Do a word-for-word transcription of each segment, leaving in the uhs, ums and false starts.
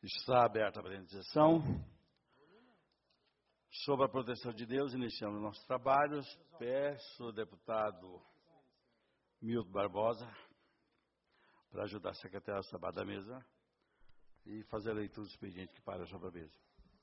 Está aberta a presente sessão. Sob a proteção de Deus, iniciando nossos trabalhos, peço ao deputado Milton Barbosa para ajudar a secretária a trabalhar da mesa e fazer a leitura do expediente que para sobre a mesa.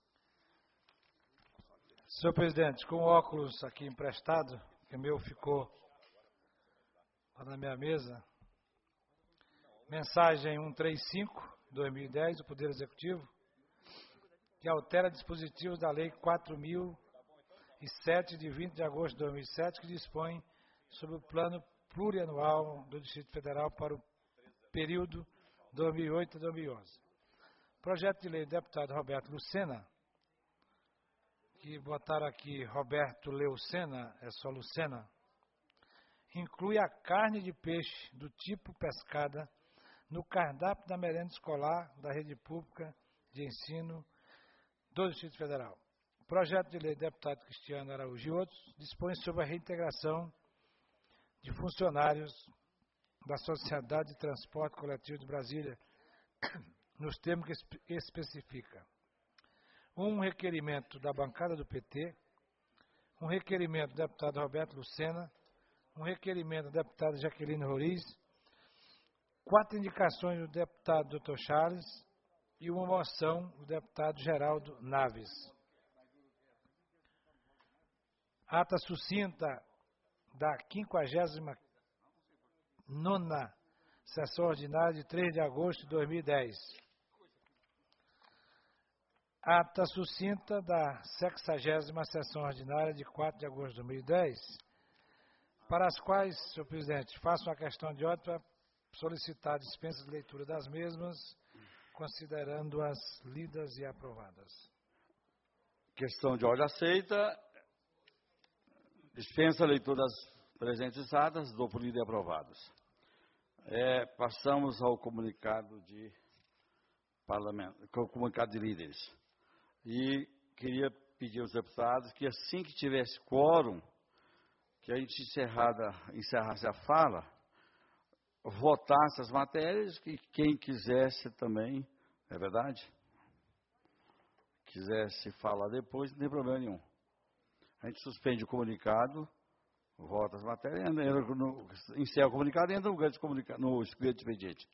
Senhor presidente, com o óculos aqui emprestado, que o meu ficou lá na minha mesa, mensagem cento e trinta e cinco, dois mil e dez, do Poder Executivo, que altera dispositivos da Lei quatro mil e sete, de vinte de agosto de dois mil e sete, que dispõe sobre o Plano Plurianual do Distrito Federal para o período dois mil e oito a dois mil e onze. Projeto de lei do deputado Roberto Lucena, que botaram aqui Roberto Leucena, é só Lucena, inclui a carne de peixe do tipo pescada no cardápio da merenda escolar da rede pública de ensino do Distrito Federal. O projeto de lei do deputado Cristiano Araújo e outros dispõe sobre a reintegração de funcionários da Sociedade de Transporte Coletivo de Brasília, nos termos que especifica. Um requerimento da bancada do P T, um requerimento do deputado Roberto Lucena, um requerimento da deputada Jaqueline Roriz, quatro indicações do deputado doutor Charles e uma moção do deputado Geraldo Naves. Ata sucinta da quinquagésima nona sessão ordinária de três de agosto de dois mil e dez. Ata sucinta da sexagésima sessão ordinária de quatro de agosto de dois mil e dez, para as quais, senhor presidente, faço uma questão de ordem para solicitar a dispensa de leitura das mesmas, considerando-as lidas e aprovadas. Questão de ordem aceita. Dispensa a leitura das presentes atas, dou por lida e aprovadas. É, passamos ao comunicado de parlamento, comunicado de líderes. E queria pedir aos deputados que, assim que tivesse quórum, que a gente encerrada, encerrasse a fala, votasse as matérias, que quem quisesse também, é verdade? Quisesse falar depois, não tem problema nenhum. A gente suspende o comunicado, vota as matérias, entra no, encerra o comunicado e entra no grande comunicado, no expediente.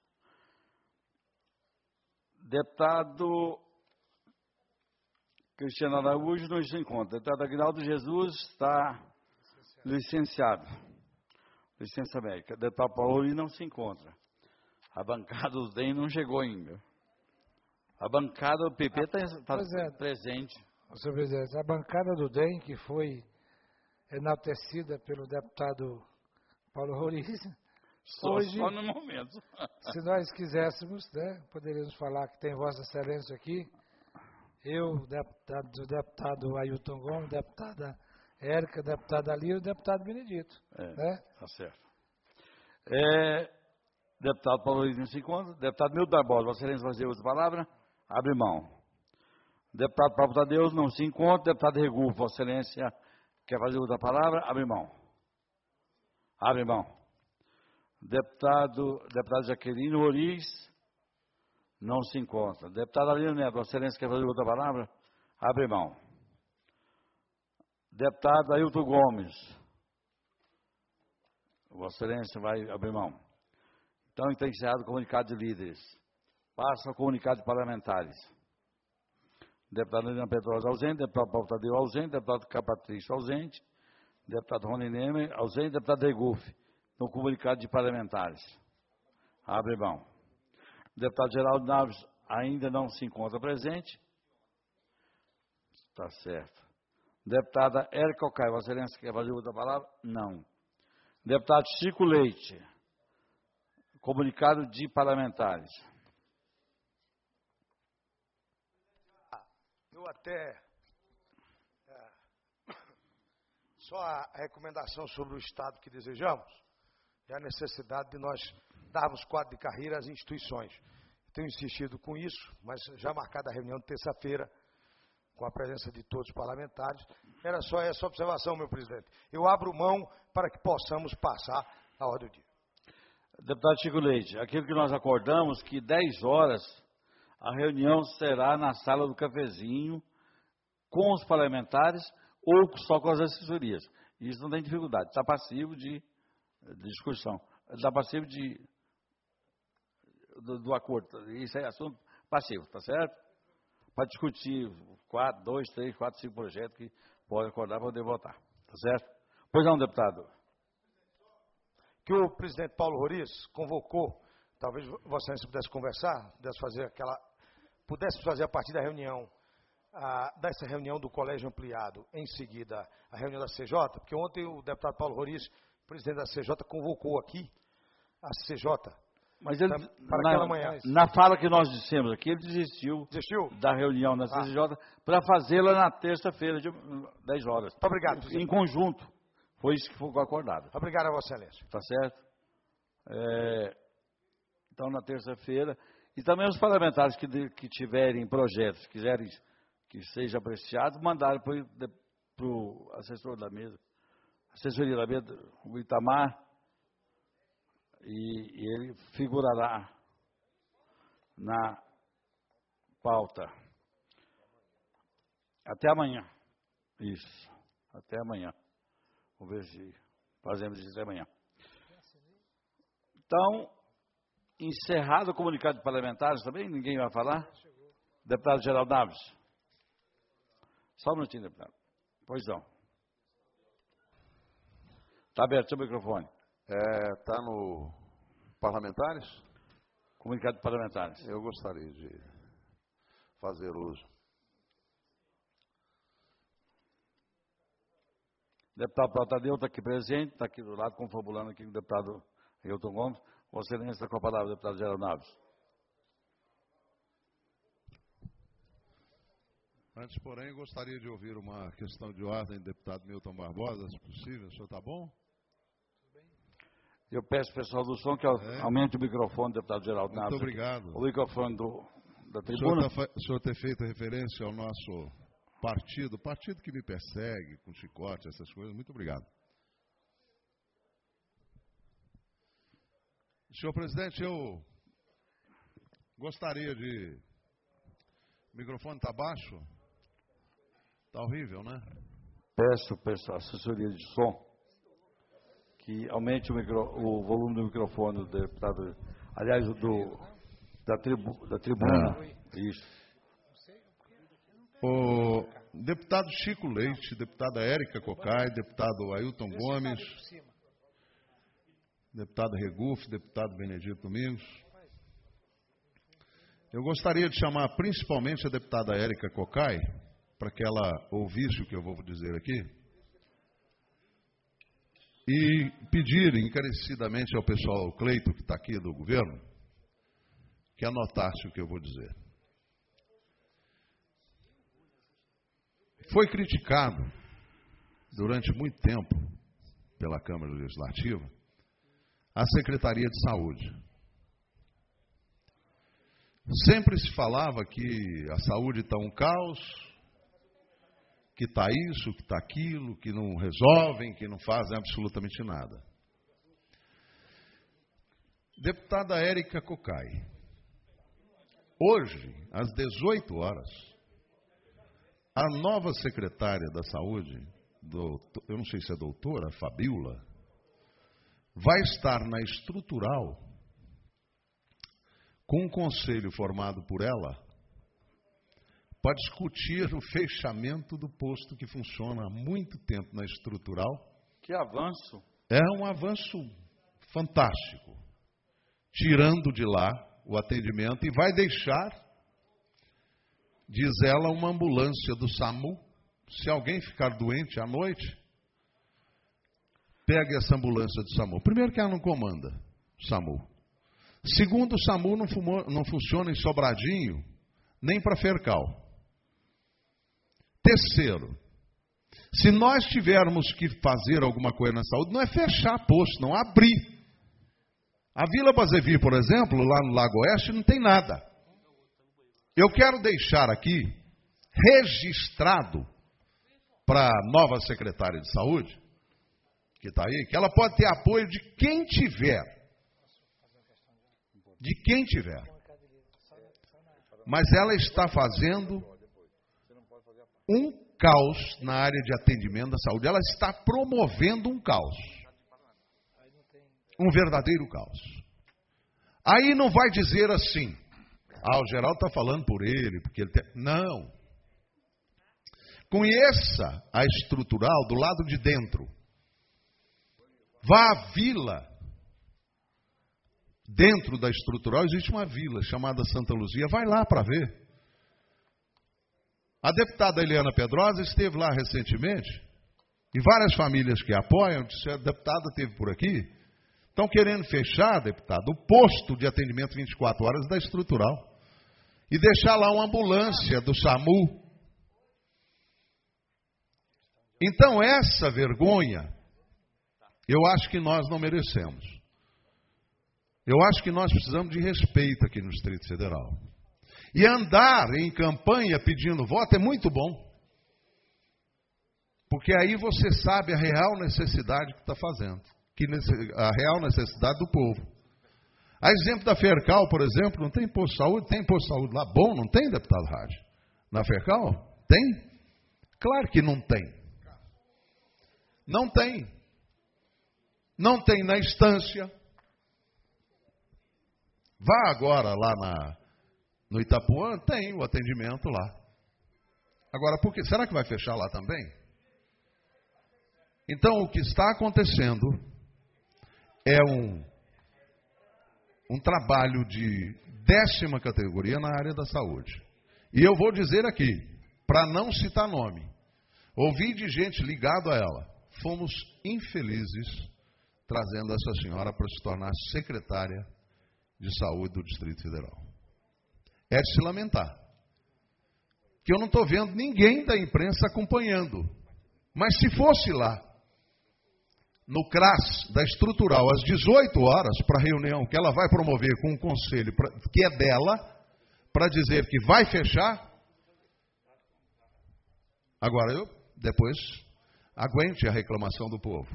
Deputado Cristiano Araújo não se encontra. Deputado Aguinaldo Jesus está licenciado. Licença médica. Deputado Paulo não se encontra. A bancada do D E M não chegou ainda. A bancada do P P está tá presente. Senhor presidente, a bancada do D E M, que foi enaltecida pelo deputado Paulo Roriz, só, hoje, só no momento. Se nós quiséssemos, né, poderíamos falar que tem Vossa Excelência aqui, eu, deputado, o deputado Ailton Gomes, deputada Érica, deputada Alira e o deputado Benedito. É, né? Tá certo. É, deputado Paulo Roriz não se encontra. Deputado Milton Barbosa, Vossa Excelência, fazer uso da palavra? Abre mão. Deputado Pablo Tadeu não se encontra. Deputado Regul, Vossa Excelência, quer fazer uso da palavra? Abre mão. Abre mão. Deputado, deputado Jaqueline Roriz, não se encontra. Deputado Alina Neto, Vossa Excelência, quer fazer uso da palavra? Abre mão. Deputado Ailton Gomes, Vossa Excelência vai abrir mão. Então, está encerrado o comunicado de líderes. Passa ao comunicado de parlamentares. Deputado Lilian Pedrosa ausente, deputado Paulo Tadeu ausente, deputado Capatrício ausente, deputado Rony Nemer ausente, deputado Regufe, no comunicado de parlamentares. Abre mão. Deputado Geraldo Naves ainda não se encontra presente. Está certo. Deputada Érica Ocaio, Vossa Excelência, quer fazer outra palavra? Não. Deputado Chico Leite, comunicado de parlamentares. Eu até, é, só a recomendação sobre o Estado que desejamos e a necessidade de nós darmos quadro de carreira às instituições. Tenho insistido com isso, mas já marcada a reunião de terça-feira, com a presença de todos os parlamentares, era só essa observação, meu presidente. Eu abro mão para que possamos passar a ordem do dia. Deputado Chico Leite, aquilo que nós acordamos, que dez horas A reunião será na sala do cafezinho, com os parlamentares ou só com as assessorias. Isso não tem dificuldade, está passivo de, de discussão, está passivo de, do, do acordo. Isso é assunto passivo, tá certo? Para discutir quatro, dois, três, quatro, cinco projetos que podem acordar para poder votar, tá certo? Pois não, deputado. Que o presidente Paulo Roriz convocou, talvez Vossa Excelência pudesse conversar, pudesse fazer aquela, pudesse fazer a partir da reunião, a, dessa reunião do colégio ampliado, em seguida a reunião da C J, porque ontem o deputado Paulo Roriz, presidente da C J, convocou aqui a C J. Mas ele, para, para na, aquela manhã. Na fala que nós dissemos aqui, ele desistiu, desistiu? da reunião da ah. C C J para fazê-la na terça-feira, de dez horas. Muito obrigado. Em, presidente. em conjunto. Foi isso que foi acordado. Obrigado a Vossa Excelência. Tá certo? É, então, na terça-feira. E também os parlamentares que, de, que tiverem projetos, quiserem que seja apreciado, mandarem para o assessor da mesa, assessoria da mesa, o Itamar, e, e ele figurará na pauta. Até amanhã. Isso. Até amanhã. Vamos ver se fazemos isso até amanhã. Então, encerrado o comunicado de parlamentares também, ninguém vai falar? Deputado Geraldo Naves. Só um minutinho, deputado. Pois não. Está aberto o seu microfone. Está é, no parlamentares? Comunicado de parlamentares. Eu gostaria de fazer uso. Deputado Paulo Tadeu está aqui presente, está aqui do lado, confabulando aqui com o deputado Hilton Gomes. Vossa Excelência está com a palavra, deputado Geraldo Naves. Antes, porém, gostaria de ouvir uma questão de ordem do deputado Milton Barbosa, se possível. O senhor está bom? Eu peço ao pessoal do som que é. aumente o microfone do deputado Geraldo Naves. Muito obrigado. O microfone do, da o tribuna. Senhor tá, o senhor ter feito referência ao nosso partido, partido que me persegue, com chicote, essas coisas. Muito obrigado. Senhor presidente, eu gostaria de... O microfone está baixo? Está horrível, né? Peço, pessoal, assessoria de som, que aumente o, micro, o volume do microfone do deputado, aliás, do, da, tribu, da tribuna. É. Isso. O deputado Chico Leite, deputada Érica Cocai, deputado Ailton Gomes, deputado Regufe, deputado Benedito Domingos. Eu gostaria de chamar principalmente a deputada Érica Cocai, para que ela ouvisse o que eu vou dizer aqui, e pedir encarecidamente ao pessoal, ao Cleito, que está aqui do governo, que anotasse o que eu vou dizer. Foi criticado durante muito tempo pela Câmara Legislativa a Secretaria de Saúde. Sempre se falava que a saúde está um caos, que está isso, que está aquilo, que não resolvem, que não fazem absolutamente nada. Deputada Érica Cocai, hoje, às dezoito horas, a nova secretária da Saúde, doutor, eu não sei se é doutora, Fabiola, vai estar na estrutural com um conselho formado por ela para discutir o fechamento do posto que funciona há muito tempo na estrutural. Que avanço! É um avanço fantástico, tirando de lá o atendimento e vai deixar, diz ela, uma ambulância do SAMU. Se alguém ficar doente à noite, pegue essa ambulância do SAMU. Primeiro que ela não comanda o SAMU. Segundo, o SAMU não, fumou, não funciona em Sobradinho, nem para Fercal. Terceiro, se nós tivermos que fazer alguma coisa na saúde, não é fechar posto, não, abrir. A Vila Bazevi, por exemplo, lá no Lago Oeste, não tem nada. Eu quero deixar aqui registrado para a nova secretária de saúde, que está aí, que ela pode ter apoio de quem tiver. De quem tiver. mas ela está fazendo um caos na área de atendimento da saúde. Ela está promovendo um caos. Um verdadeiro caos. Aí não vai dizer assim, ah, o Geraldo está falando por ele, porque ele tem... Não. Conheça a estrutural do lado de dentro. Vá à vila. Dentro da estrutural existe uma vila chamada Santa Luzia. Vai lá para ver. A deputada Eliana Pedrosa esteve lá recentemente. E várias famílias que a apoiam disseram, a deputada esteve por aqui. Estão querendo fechar, deputado, o posto de atendimento vinte e quatro horas da estrutural. E deixar lá uma ambulância do SAMU. Então, essa vergonha, eu acho que nós não merecemos. Eu acho que nós precisamos de respeito aqui no Distrito Federal. E andar em campanha pedindo voto é muito bom. Porque aí você sabe a real necessidade que está fazendo. Que a real necessidade do povo. A exemplo da Fercal, por exemplo, não tem posto de saúde? Tem posto de saúde lá bom, não tem, deputado Rádio? Na Fercal? Tem? Claro que não tem. Não tem. Não tem na Estância. Vá agora lá na, no Itapuã, tem o atendimento lá. Agora, por que? Será que vai fechar lá também? Então, o que está acontecendo é um, um trabalho de décima categoria na área da saúde. E eu vou dizer aqui, para não citar nome, ouvi de gente ligada a ela, fomos infelizes trazendo essa senhora para se tornar secretária de saúde do Distrito Federal. É de se lamentar. Que eu não estou vendo ninguém da imprensa acompanhando. Mas se fosse lá, no C R A S da estrutural, às dezoito horas, para a reunião que ela vai promover com um conselho pra, que é dela, para dizer que vai fechar, agora eu, depois, aguente a reclamação do povo.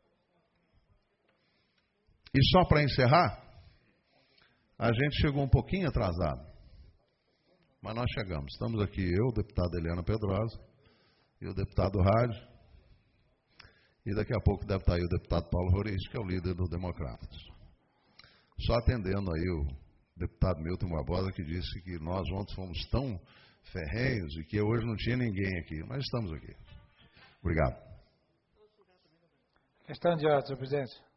E só para encerrar, a gente chegou um pouquinho atrasado, mas nós chegamos. Estamos aqui, eu, o deputado Eliana Pedrosa, e o deputado Rádio, e daqui a pouco deve estar aí o deputado Paulo Roriz, que é o líder dos Democratas. Só atendendo aí o deputado Milton Barbosa, que disse que nós ontem fomos tão ferrenhos e que hoje não tinha ninguém aqui, mas estamos aqui. Obrigado. Questão de ordem, senhor presidente.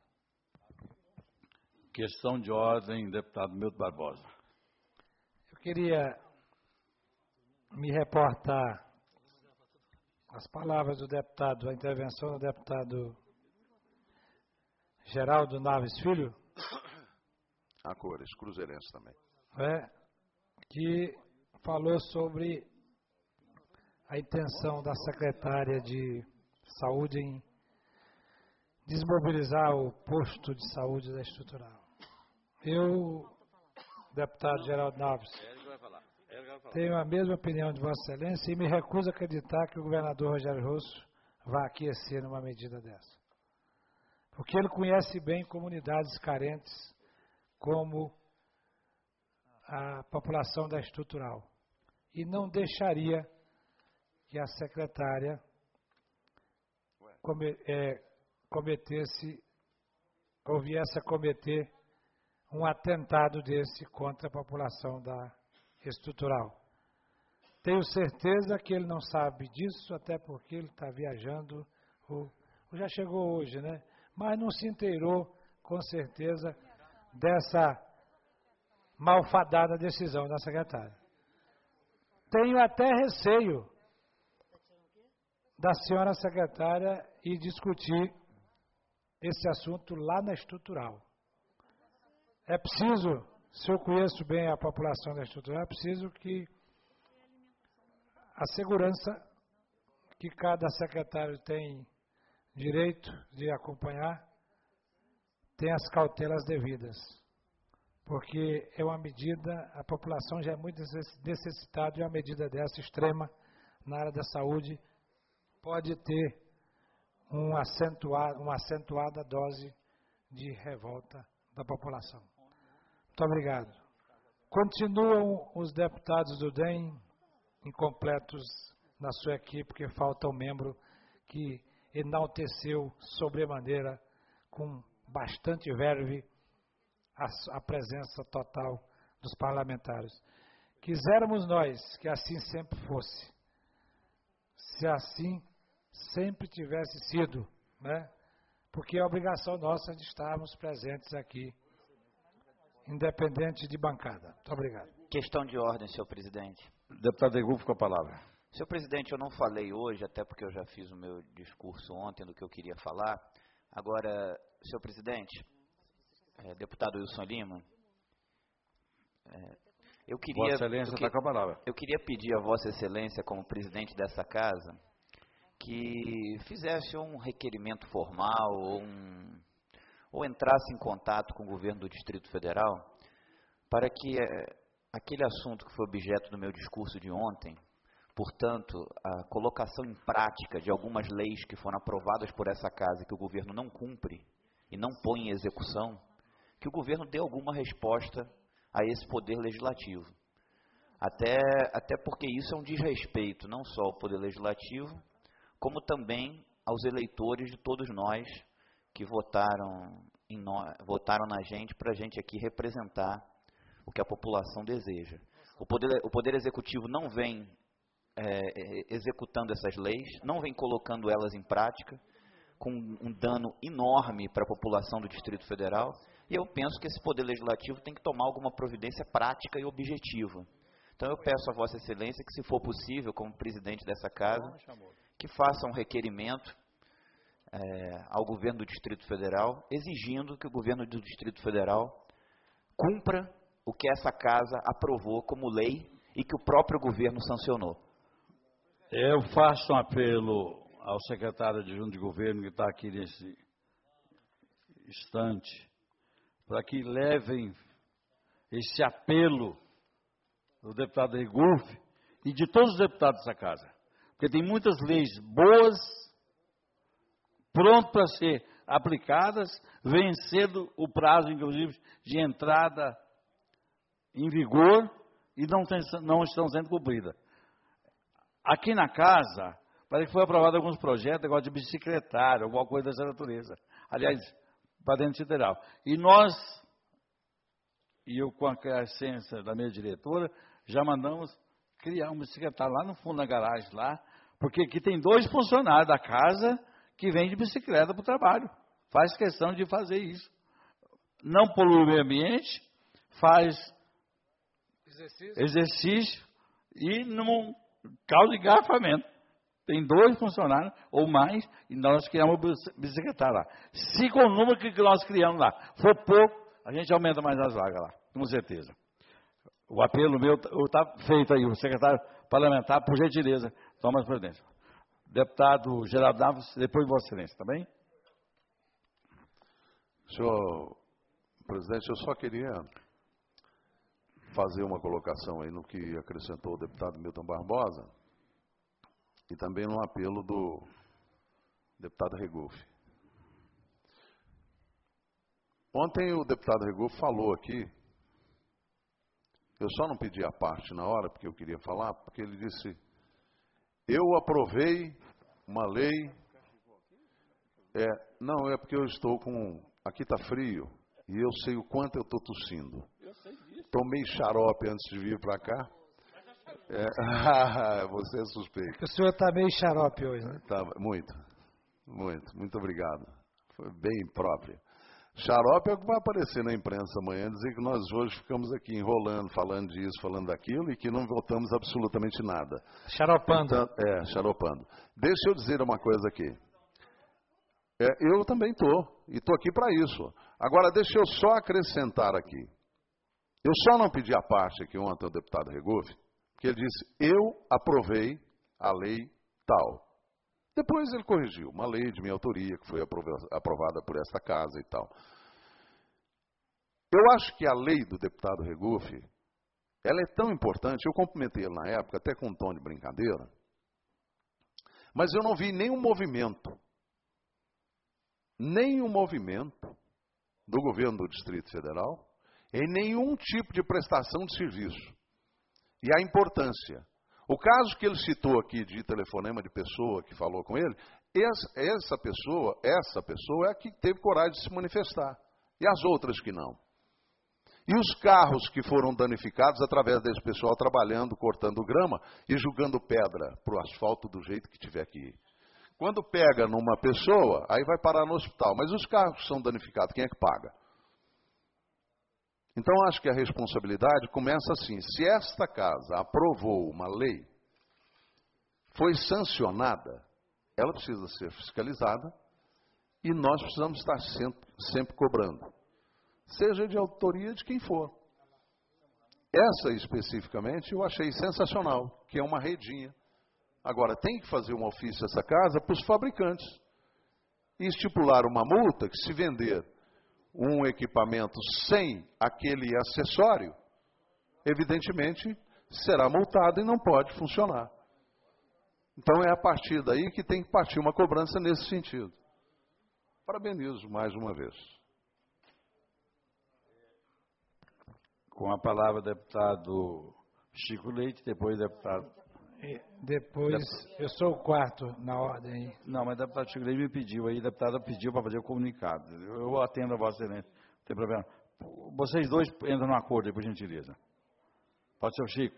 Questão de ordem, deputado Milton Barbosa. Eu queria me reportar as palavras do deputado, a intervenção do deputado Geraldo Naves Filho. A cores, cruzeirense também. É, que falou sobre a intenção da secretária de saúde em desmobilizar o posto de saúde da estrutural. Eu, deputado Geraldo Naves, tenho a mesma opinião de Vossa Excelência e me recuso a acreditar que o governador Rogério Rosso vá aquecer numa medida dessa. Porque ele conhece bem comunidades carentes como a população da estrutural. E não deixaria que a secretária come, é, cometesse, ou viesse a cometer um atentado desse contra a população da estrutural. Tenho certeza que ele não sabe disso, até porque ele está viajando, ou, ou já chegou hoje, né? Mas não se inteirou, com certeza, dessa malfadada decisão da secretária. Tenho até receio da senhora secretária ir discutir esse assunto lá na estrutural. É preciso, se eu conheço bem a população da estrutural, é preciso que a segurança que cada secretário tem direito de acompanhar tenha as cautelas devidas. Porque é uma medida, a população já é muito necessitada de uma medida dessa extrema na área da saúde, pode ter um acentuado, uma acentuada dose de revolta da população. Muito obrigado. Continuam os deputados do D E M incompletos na sua equipe, porque falta um membro que enalteceu sobremaneira, com bastante verve, a, a presença total dos parlamentares. Quiséramos nós que assim sempre fosse, se assim sempre tivesse sido, né? Porque é obrigação nossa de estarmos presentes aqui, independente de bancada. Muito obrigado. Questão de ordem, senhor presidente. Deputado Egulfo, com a palavra. Senhor presidente, eu não falei hoje, até porque eu já fiz o meu discurso ontem do que eu queria falar. Agora, senhor presidente, é, deputado Wilson Lima, é, eu queria... Vossa Excelência está com a palavra. Eu queria pedir a Vossa Excelência, como presidente dessa casa, que fizesse um requerimento formal ou, um, ou entrasse em contato com o governo do Distrito Federal para que é, aquele assunto que foi objeto do meu discurso de ontem, portanto, a colocação em prática de algumas leis que foram aprovadas por essa casa e que o governo não cumpre e não põe em execução, que o governo dê alguma resposta a esse poder legislativo. Até, até porque isso é um desrespeito não só ao poder legislativo, como também aos eleitores de todos nós que votaram, em nós, votaram na gente para a gente aqui representar o que a população deseja. O poder, o poder executivo não vem é, executando essas leis, não vem colocando elas em prática, com um dano enorme para a população do Distrito Federal, e eu penso que esse poder legislativo tem que tomar alguma providência prática e objetiva. Então eu peço a Vossa Excelência que, se for possível, como presidente dessa casa, que faça um requerimento é, ao governo do Distrito Federal, exigindo que o governo do Distrito Federal cumpra o que essa casa aprovou como lei e que o próprio governo sancionou. Eu faço um apelo ao secretário adjunto de governo que está aqui nesse instante, para que levem esse apelo do deputado Egulfo e de todos os deputados dessa casa. Porque tem muitas leis boas, prontas para ser aplicadas, vencendo o prazo, inclusive, de entrada em vigor e não, tem, não estão sendo cumpridas. Aqui na casa, parece que foi aprovado alguns projetos, negócio de bicicletário, alguma coisa dessa natureza. Aliás, para dentro do federal. E nós, e eu com a licença da minha diretora, já mandamos criar um bicicletário lá no fundo da garagem, lá, porque aqui tem dois funcionários da casa que vêm de bicicleta para o trabalho. Faz questão de fazer isso. Não polui o meio ambiente, faz exercício, exercício e não causa engarrafamento. Tem dois funcionários ou mais e nós criamos o bicicletário lá. Se com o número que nós criamos lá for pouco, a gente aumenta mais as vagas lá, com certeza. O apelo meu está feito aí, o secretário parlamentar, por gentileza, toma as providências. Deputado Geraldo Naves, depois Vossa Excelência, tá bem? Senhor presidente, eu só queria fazer uma colocação aí no que acrescentou o deputado Milton Barbosa e também no apelo do deputado Regulfo. Ontem o deputado Regulfo falou aqui, eu só não pedi a parte na hora, porque eu queria falar, porque ele disse, eu aprovei uma lei, é, não, é porque eu estou com, aqui está frio, e eu sei o quanto eu estou tossindo. Tomei xarope antes de vir para cá. É, você é suspeito. O senhor está meio xarope hoje, né? Tá, muito, muito, muito obrigado. Foi bem próprio. Xarope é o que vai aparecer na imprensa amanhã, dizer que nós hoje ficamos aqui enrolando, falando disso, falando daquilo, e que não votamos absolutamente nada. Xaropando. Então, é, xaropando. Deixa eu dizer uma coisa aqui. É, eu também estou, e estou aqui para isso. Agora, deixa eu só acrescentar aqui. Eu só não pedi a parte aqui ontem ao deputado Regulfo, porque ele disse, eu aprovei a lei tal. Depois ele corrigiu, uma lei de minha autoria, que foi aprovada por esta casa e tal. Eu acho que a lei do deputado Regulfo, ela é tão importante, eu cumprimentei ele na época, até com um tom de brincadeira, mas eu não vi nenhum movimento, nenhum movimento do governo do Distrito Federal, em nenhum tipo de prestação de serviço. E a importância. O caso que ele citou aqui de telefonema de pessoa que falou com ele, essa, essa pessoa, essa pessoa é a que teve coragem de se manifestar. E as outras que não. E os carros que foram danificados através desse pessoal trabalhando, cortando grama e jogando pedra para o asfalto do jeito que tiver que ir. Quando pega numa pessoa, aí vai parar no hospital. Mas os carros que são danificados, quem é que paga? Então, acho que a responsabilidade começa assim. Se esta casa aprovou uma lei, foi sancionada, ela precisa ser fiscalizada e nós precisamos estar sempre, sempre cobrando. Seja de autoria de quem for. Essa, especificamente, eu achei sensacional, que é uma redinha. Agora, tem que fazer um ofício essa casa para os fabricantes. E estipular uma multa que, se vender um equipamento sem aquele acessório, evidentemente, será multado e não pode funcionar. Então, é a partir daí que tem que partir uma cobrança nesse sentido. Parabenizo mais uma vez. Com a palavra, deputado Chico Leite, depois deputado... E depois, eu sou o quarto na ordem aí. Não, mas o deputado Chico Leite me pediu aí, a deputada pediu para fazer o comunicado. Eu atendo a Vossa Excelência, não tem problema. Vocês dois entram no acordo aí, por gentileza. Pode ser o Chico.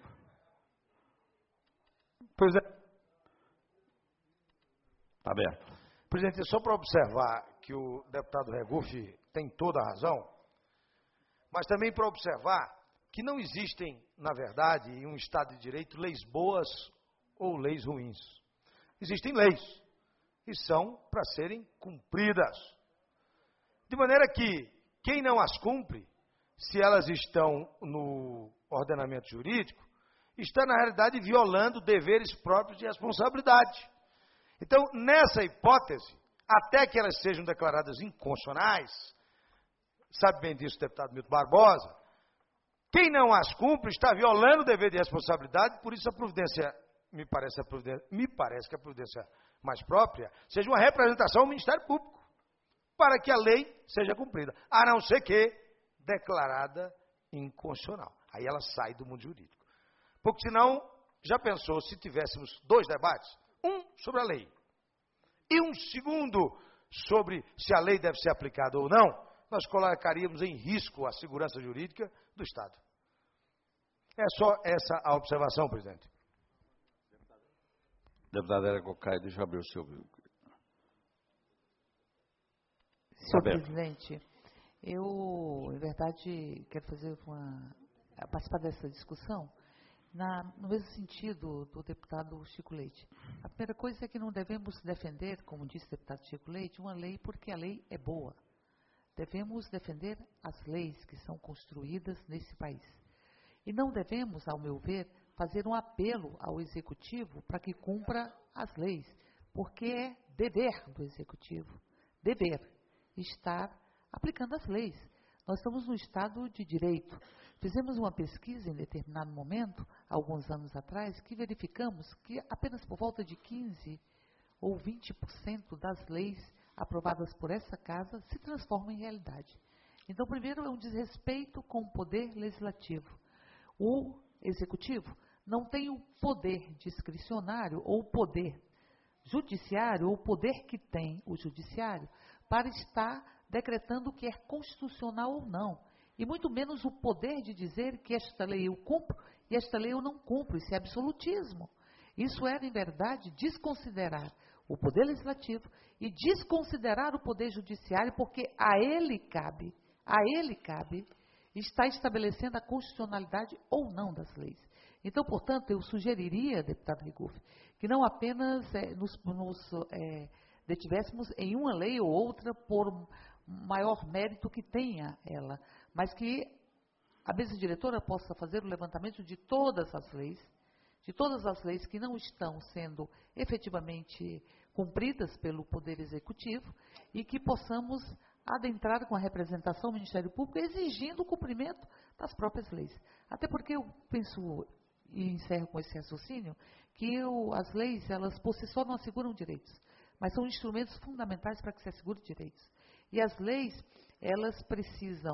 Pois é. Está aberto. Presidente, só para observar que o deputado Regufe tem toda a razão, mas também para observar que não existem, na verdade, em um Estado de Direito, leis boas ou leis ruins. Existem leis e são para serem cumpridas. De maneira que quem não as cumpre, se elas estão no ordenamento jurídico, está, na realidade, violando deveres próprios de responsabilidade. Então, nessa hipótese, até que elas sejam declaradas inconstitucionais, sabe bem disso o deputado Milton Barbosa, quem não as cumpre está violando o dever de responsabilidade, por isso a providência, me parece, a providência, me parece que a providência mais própria seja uma representação ao Ministério Público, para que a lei seja cumprida, a não ser que declarada inconstitucional. Aí ela sai do mundo jurídico. Porque senão, já pensou se tivéssemos dois debates? Um sobre a lei e um segundo sobre se a lei deve ser aplicada ou não, nós colocaríamos em risco a segurança jurídica do Estado. É só essa a observação, presidente. Deputada Era Cocai, deixa eu abrir o seu. Senhor presidente, eu, em verdade, quero fazer uma, participar dessa discussão na, no mesmo sentido do deputado Chico Leite. A primeira coisa é que não devemos defender, como disse o deputado Chico Leite, uma lei porque a lei é boa. Devemos defender as leis que são construídas nesse país. E não devemos, ao meu ver, fazer um apelo ao Executivo para que cumpra as leis, porque é dever do Executivo, dever, estar aplicando as leis. Nós estamos no Estado de Direito. Fizemos uma pesquisa em determinado momento, alguns anos atrás, que verificamos que apenas por volta de quinze ou vinte por cento das leis aprovadas por essa casa se transformam em realidade. Então, primeiro, é um desrespeito com o poder legislativo. O executivo não tem o poder discricionário ou o poder judiciário, ou o poder que tem o judiciário, para estar decretando o que é constitucional ou não. E muito menos o poder de dizer que esta lei eu cumpro e esta lei eu não cumpro. Isso é absolutismo. Isso é, em verdade, desconsiderar o poder legislativo e desconsiderar o poder judiciário, porque a ele cabe, a ele cabe, está estabelecendo a constitucionalidade ou não das leis. Então, portanto, eu sugeriria, deputado Regufe, que não apenas é, nos, nos é, detivéssemos em uma lei ou outra por maior mérito que tenha ela, mas que a mesa diretora possa fazer o levantamento de todas as leis, de todas as leis que não estão sendo efetivamente cumpridas pelo Poder Executivo e que possamos adentrar com a representação do Ministério Público exigindo o cumprimento das próprias leis. Até porque eu penso, e encerro com esse raciocínio, que eu, as leis, elas por si só não asseguram direitos, mas são instrumentos fundamentais para que se assegure direitos. E as leis, elas precisam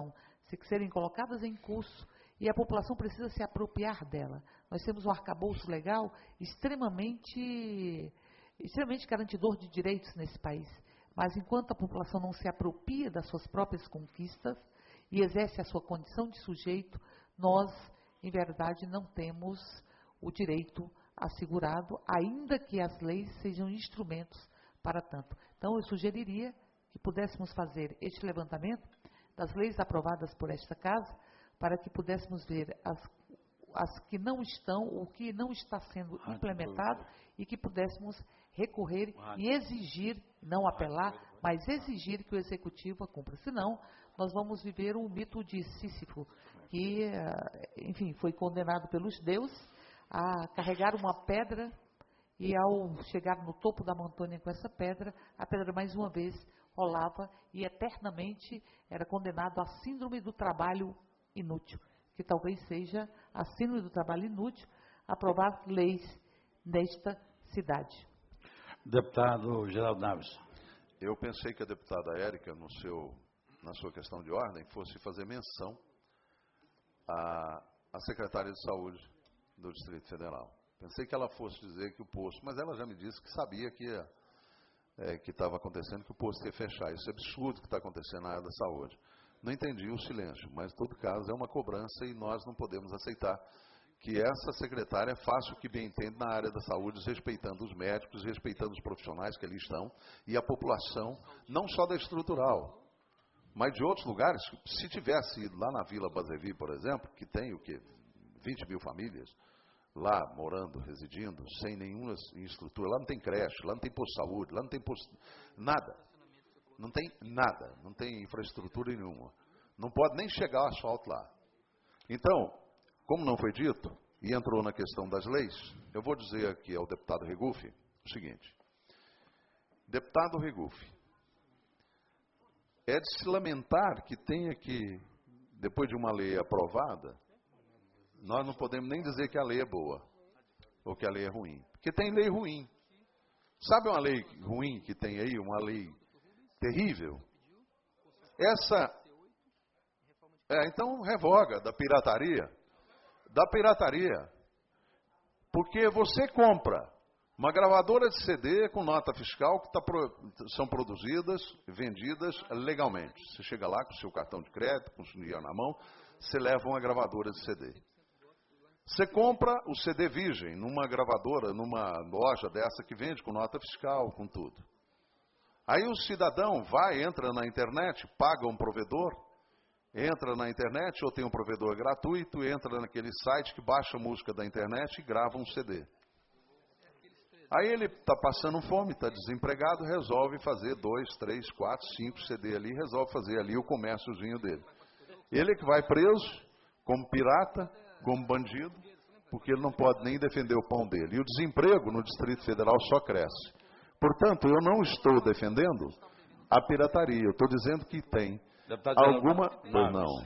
serem colocadas em curso e a população precisa se apropriar dela. Nós temos um arcabouço legal extremamente, extremamente garantidor de direitos nesse país. Mas enquanto a população não se apropria das suas próprias conquistas e exerce a sua condição de sujeito, nós, em verdade, não temos o direito assegurado, ainda que as leis sejam instrumentos para tanto. Então, eu sugeriria que pudéssemos fazer este levantamento das leis aprovadas por esta Casa, para que pudéssemos ver as, as que não estão, o que não está sendo implementado, e que pudéssemos recorrer e exigir, não apelar, mas exigir que o Executivo a cumpra. Senão, nós vamos viver um mito de Sísifo, que, enfim, foi condenado pelos deuses a carregar uma pedra, e ao chegar no topo da montanha com essa pedra, a pedra mais uma vez rolava e eternamente era condenado à síndrome do trabalho inútil, que talvez seja a síndrome do trabalho inútil aprovar leis nesta cidade. Deputado Geraldo Naves. Eu pensei que a deputada Érica, no seu, na sua questão de ordem, fosse fazer menção à, à secretária de Saúde do Distrito Federal. Pensei que ela fosse dizer que o posto, mas ela já me disse que sabia que é, que estava acontecendo, que o posto ia fechar. Isso é absurdo que está acontecendo na área da saúde. Não entendi o silêncio, mas, em todo caso, é uma cobrança e nós não podemos aceitar que essa secretária faça o que bem entende na área da saúde, respeitando os médicos, respeitando os profissionais que ali estão e a população, não só da estrutural, mas de outros lugares. Se tivesse ido lá na Vila Basevi, por exemplo, que tem o quê? vinte mil famílias lá morando, residindo, sem nenhuma estrutura, lá não tem creche, lá não tem posto de saúde, lá não tem posto, nada. Não tem nada, não tem infraestrutura nenhuma. Não pode nem chegar o asfalto lá. Então, como não foi dito, e entrou na questão das leis, eu vou dizer aqui ao deputado Regufe o seguinte. Deputado Regufe, é de se lamentar que tenha que, depois de uma lei aprovada, nós não podemos nem dizer que a lei é boa, ou que a lei é ruim. Porque tem lei ruim. Sabe uma lei ruim que tem aí, uma lei terrível? Essa, é, então revoga da pirataria. Da pirataria. Porque você compra uma gravadora de C D com nota fiscal que tá pro, são produzidas, vendidas legalmente. Você chega lá com o seu cartão de crédito, com o seu dinheiro na mão, você leva uma gravadora de C D. Você compra o C D virgem numa gravadora, numa loja dessa que vende com nota fiscal, com tudo. Aí o cidadão vai, entra na internet, paga um provedor, entra na internet, ou tem um provedor gratuito, entra naquele site que baixa a música da internet e grava um C D. Aí ele está passando fome, está desempregado, resolve fazer dois, três, quatro, cinco C D ali, resolve fazer ali o comérciozinho dele. Ele que vai preso como pirata, como bandido, porque ele não pode nem defender o pão dele. E o desemprego no Distrito Federal só cresce. Portanto, eu não estou defendendo a pirataria, eu estou dizendo que tem Deputado alguma... Não, não.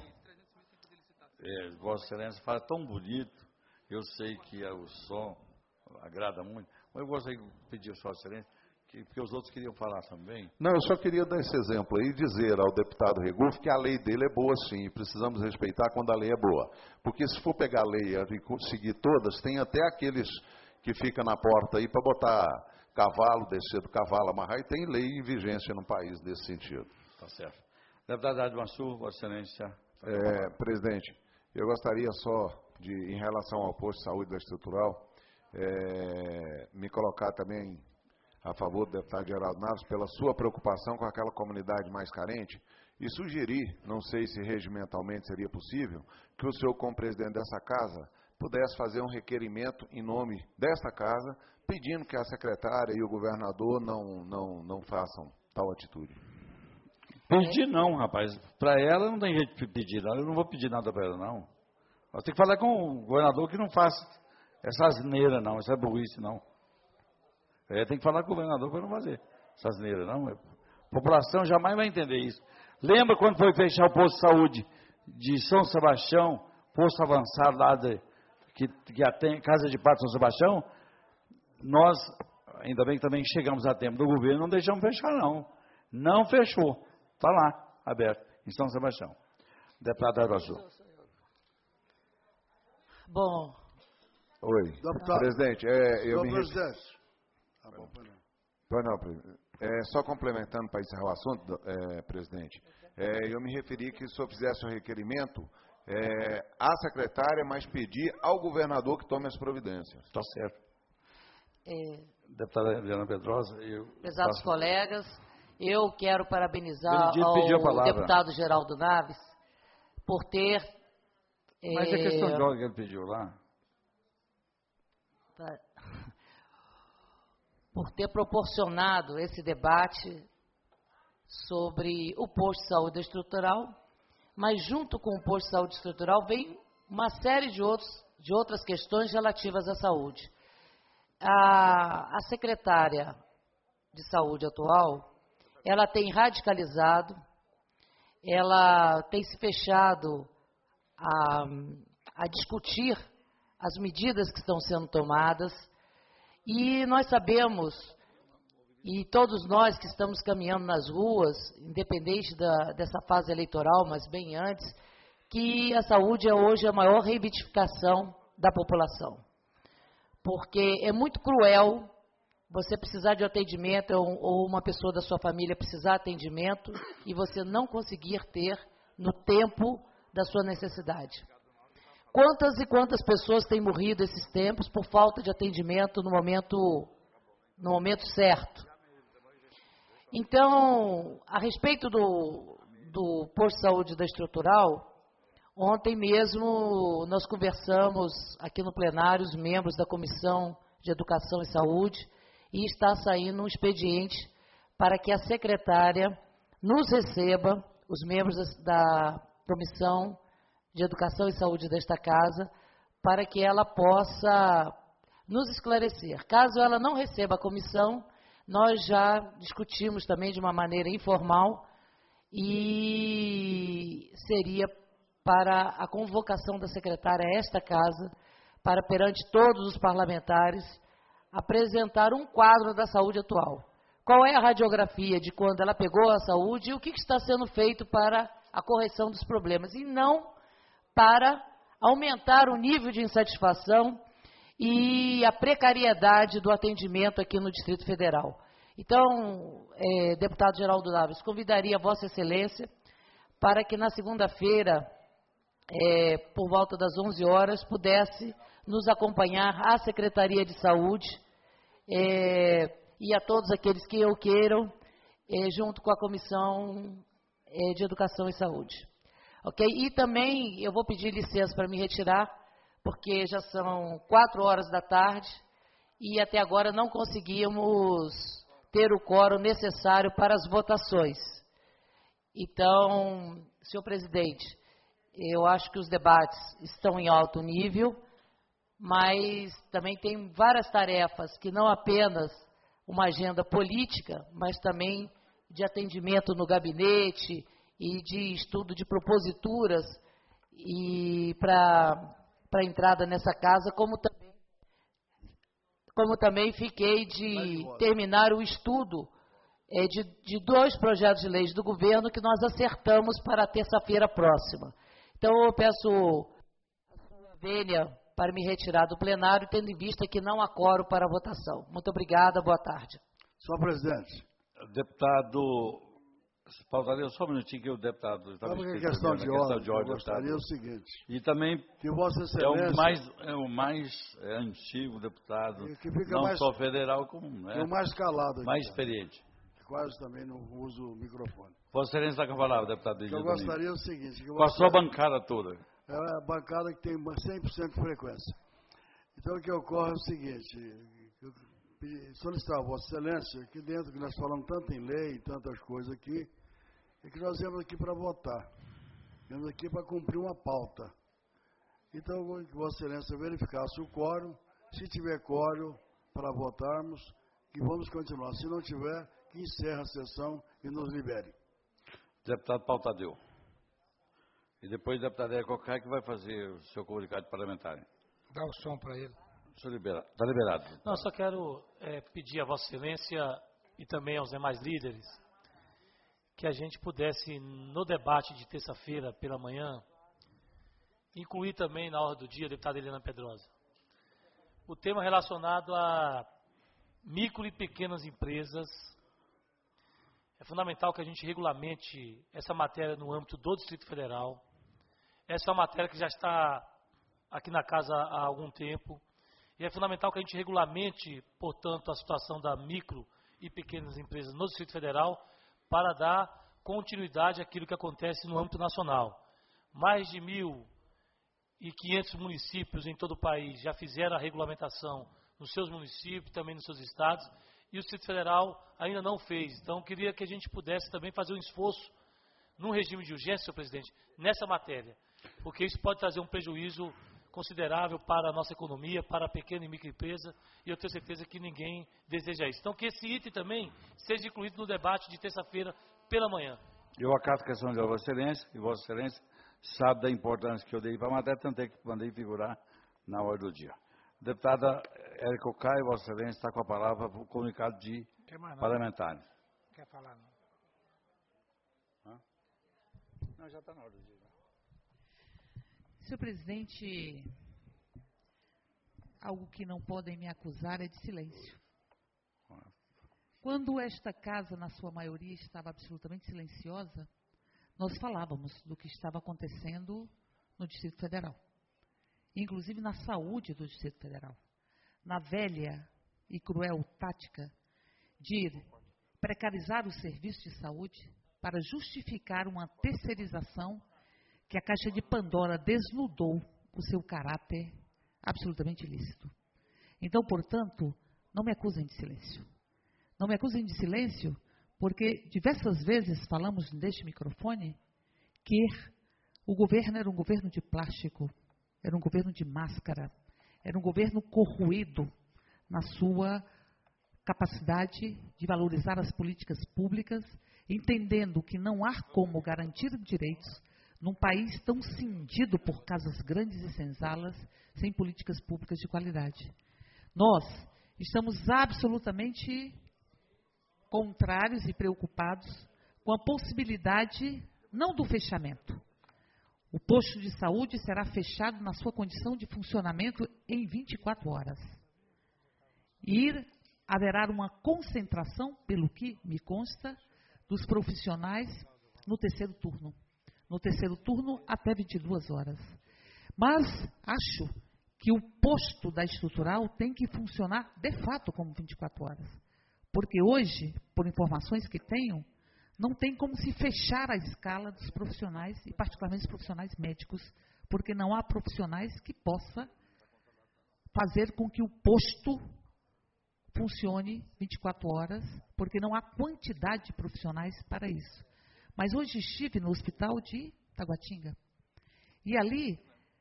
É, Vossa Excelência fala tão bonito, eu sei que o som agrada muito, mas eu gostaria de pedir a Vossa Excelência, que, porque os outros queriam falar também. Não, eu só queria dar esse exemplo aí e dizer ao deputado Regufe que a lei dele é boa sim, precisamos respeitar quando a lei é boa. Porque se for pegar a lei e seguir todas, tem até aqueles que ficam na porta aí para botar cavalo, descer do cavalo, amarrar, e tem lei em vigência no país nesse sentido. Tá certo. Deputado Admansur, Vossa Excelência. É, presidente, eu gostaria só de, em relação ao posto de saúde da estrutural, é, me colocar também a favor do deputado Geraldo Naves pela sua preocupação com aquela comunidade mais carente e sugerir, não sei se regimentalmente seria possível, que o senhor, como presidente dessa casa, pudesse fazer um requerimento em nome dessa casa, pedindo que a secretária e o governador não, não, não façam tal atitude. Pedir não, rapaz. Para ela não tem jeito de pedir, não. Eu não vou pedir nada para ela, não. Nós temos que falar com o governador que não faça essa asneira, não, essa burrice, não. É, tem que falar com o governador para não fazer essa asneira, não. A população jamais vai entender isso. Lembra quando foi fechar o posto de saúde de São Sebastião, posto avançado lá de, que, que atende Casa de Parto São Sebastião? Nós, ainda bem que também chegamos a tempo do governo, não deixamos fechar, não. Não fechou. Está lá, aberto, em São Sebastião. Deputado Araújo. Bom. Oi. Deputado. Presidente, é, eu Senhor me... presidente. Tá bom, pois não. Pois não, presidente. É, só complementando para encerrar o assunto, é, presidente, é, eu me referi que se eu fizesse o requerimento é, à secretária, mas pedir ao governador que tome as providências. Está certo. É, Deputada Eliana Pedrosa. Eu Prezados faço... colegas, eu quero parabenizar pediu a ao palavra. deputado Geraldo Naves por ter... Mas é, a questão de ordem que ele pediu lá... Tá, por ter proporcionado esse debate sobre o posto de saúde estrutural, mas junto com o posto de saúde estrutural vem uma série de, outros, de outras questões relativas à saúde. A, a secretária de saúde atual, ela tem radicalizado, ela tem se fechado a, a discutir as medidas que estão sendo tomadas, e nós sabemos, e todos nós que estamos caminhando nas ruas, independente da, dessa fase eleitoral, mas bem antes, que a saúde é hoje a maior reivindicação da população. Porque é muito cruel você precisar de atendimento ou, ou uma pessoa da sua família precisar de atendimento e você não conseguir ter no tempo da sua necessidade. Quantas e quantas pessoas têm morrido esses tempos por falta de atendimento no momento, no momento certo? Então, a respeito do, do posto de saúde da estrutural, ontem mesmo nós conversamos aqui no plenário, os membros da Comissão de Educação e Saúde, e está saindo um expediente para que a secretária nos receba, os membros da Comissão de Educação e Saúde desta casa, para que ela possa nos esclarecer. Caso ela não receba a comissão, nós já discutimos também de uma maneira informal e seria para a convocação da secretária a esta casa, para perante todos os parlamentares, apresentar um quadro da saúde atual. Qual é a radiografia de quando ela pegou a saúde e o que está sendo feito para a correção dos problemas, e não para aumentar o nível de insatisfação e a precariedade do atendimento aqui no Distrito Federal. Então, é, deputado Geraldo Naves, convidaria a Vossa Excelência para que na segunda-feira, é, por volta das onze horas, pudesse nos acompanhar à Secretaria de Saúde é, e a todos aqueles que o queiram, é, junto com a Comissão é, de Educação e Saúde. Ok? E também eu vou pedir licença para me retirar, porque já são quatro horas da tarde e até agora não conseguimos ter o quórum necessário para as votações. Então, senhor presidente, eu acho que os debates estão em alto nível, mas também tem várias tarefas que não apenas uma agenda política, mas também de atendimento no gabinete e de estudo de proposituras e para para entrada nessa casa, como também, como também fiquei de terminar o estudo é, de, de dois projetos de leis do governo que nós acertamos para a terça-feira próxima. Então, eu peço a sua vênia para me retirar do plenário, tendo em vista que não há quórum para a votação. Muito obrigada, boa tarde. Senhor presidente. Deputado... Faltaria só um minutinho que o deputado... Sabe que é questão de ordem, eu gostaria o seguinte... E também que Vossa Excelência, é o mais, é o mais é, antigo deputado, que fica não mais, só federal, como né, o mais calado aqui, mais experiente. Quase também não uso o microfone. Vossa Excelência está com a palavra, deputado. Que eu gostaria o seguinte... Que com a sua bancada toda. É a bancada que tem cem por cento de frequência. Então, o que ocorre é o seguinte... Eu solicitar a Vossa Excelência, aqui dentro que nós falamos tanto em lei, tantas coisas aqui, é que nós viemos aqui para votar. Viemos aqui para cumprir uma pauta. Então, que Vossa Excelência verificasse o quórum, se tiver quórum para votarmos, que vamos continuar. Se não tiver, que encerre a sessão e nos libere. Deputado Pautadeu. E depois o deputado Érico Cocai, que vai fazer o seu comunicado parlamentar. Dá o som para ele. Está liberado. Está liberado. Não, só quero é, pedir a Vossa Excelência e também aos demais líderes que a gente pudesse, no debate de terça-feira pela manhã, incluir também na ordem do dia a deputada Helena Pedrosa o tema relacionado a micro e pequenas empresas. É fundamental que a gente regulamente essa matéria no âmbito do Distrito Federal. Essa é uma matéria que já está aqui na casa há algum tempo. E é fundamental que a gente regulamente, portanto, a situação da micro e pequenas empresas no Distrito Federal para dar continuidade àquilo que acontece no âmbito nacional. Mais de mil e quinhentos municípios em todo o país já fizeram a regulamentação nos seus municípios, também nos seus estados, e o Distrito Federal ainda não fez. Então, eu queria que a gente pudesse também fazer um esforço, num regime de urgência, senhor presidente, nessa matéria, porque isso pode trazer um prejuízo considerável para a nossa economia, para a pequena e microempresa, e eu tenho certeza que ninguém deseja isso. Então, que esse item também seja incluído no debate de terça-feira pela manhã. Eu acato a questão de Vossa Excelência, e Vossa Excelência sabe da importância que eu dei para a matéria, tanto é que mandei figurar na ordem do dia. Deputada Érica Ocai, Vossa Excelência, está com a palavra para o comunicado de parlamentares. Quer falar, não? Hã? Não, já está na ordem do dia. Senhor presidente, algo que não podem me acusar é de silêncio. Quando esta casa, na sua maioria, estava absolutamente silenciosa, nós falávamos do que estava acontecendo no Distrito Federal, inclusive na saúde do Distrito Federal, na velha e cruel tática de precarizar o serviço de saúde para justificar uma terceirização que a Caixa de Pandora desnudou o seu caráter absolutamente ilícito. Então, portanto, não me acusem de silêncio. Não me acusem de silêncio, porque diversas vezes falamos neste microfone que o governo era um governo de plástico, era um governo de máscara, era um governo corroído na sua capacidade de valorizar as políticas públicas, entendendo que não há como garantir direitos num país tão cindido por casas grandes e senzalas, sem políticas públicas de qualidade. Nós estamos absolutamente contrários e preocupados com a possibilidade, não do fechamento. O posto de saúde será fechado na sua condição de funcionamento em vinte e quatro horas. E haverá uma concentração, pelo que me consta, dos profissionais no terceiro turno. No terceiro turno, até vinte e duas horas. Mas acho que o posto da estrutural tem que funcionar, de fato, como vinte e quatro horas. Porque hoje, por informações que tenho, não tem como se fechar a escala dos profissionais, e particularmente os profissionais médicos, porque não há profissionais que possa fazer com que o posto funcione vinte e quatro horas, porque não há quantidade de profissionais para isso. Mas hoje estive no hospital de Taguatinga, e ali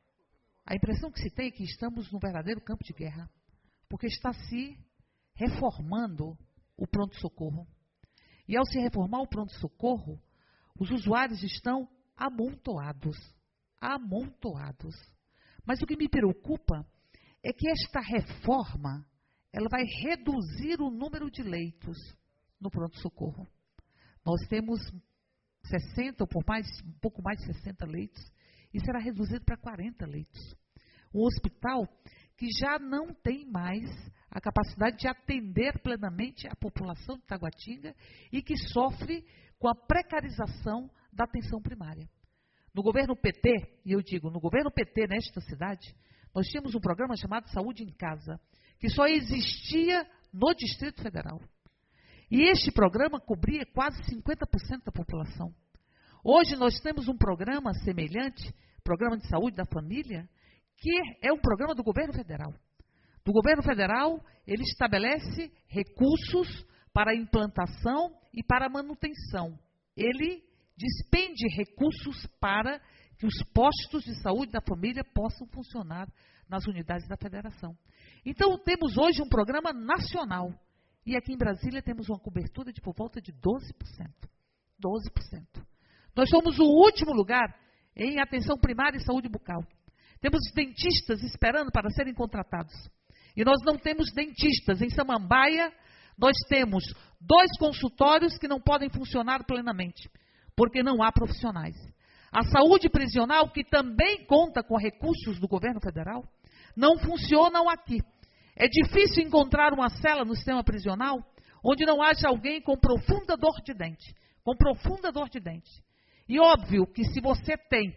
a impressão que se tem é que estamos num verdadeiro campo de guerra, porque está se reformando o pronto-socorro. E ao se reformar o pronto-socorro, os usuários estão amontoados, amontoados. Mas o que me preocupa é que esta reforma, ela vai reduzir o número de leitos no pronto-socorro. Nós temos sessenta, ou por mais, um pouco mais de sessenta leitos, e será reduzido para quarenta leitos. Um hospital que já não tem mais a capacidade de atender plenamente a população de Taguatinga e que sofre com a precarização da atenção primária. No governo P T, e eu digo, no governo P T nesta cidade, nós tínhamos um programa chamado Saúde em Casa, que só existia no Distrito Federal. E este programa cobria quase cinquenta por cento da população. Hoje nós temos um programa semelhante, Programa de Saúde da Família, que é um programa do governo federal. Do governo federal, ele estabelece recursos para a implantação e para a manutenção. Ele despende recursos para que os postos de saúde da família possam funcionar nas unidades da federação. Então, temos hoje um programa nacional. E aqui em Brasília temos uma cobertura de por volta de doze por cento. doze por cento. Nós somos o último lugar em atenção primária e saúde bucal. Temos dentistas esperando para serem contratados. E nós não temos dentistas. Em Samambaia, nós temos dois consultórios que não podem funcionar plenamente, porque não há profissionais. A saúde prisional, que também conta com recursos do governo federal, não funcionam aqui. É difícil encontrar uma cela no sistema prisional onde não haja alguém com profunda dor de dente, com profunda dor de dente. E óbvio que se você tem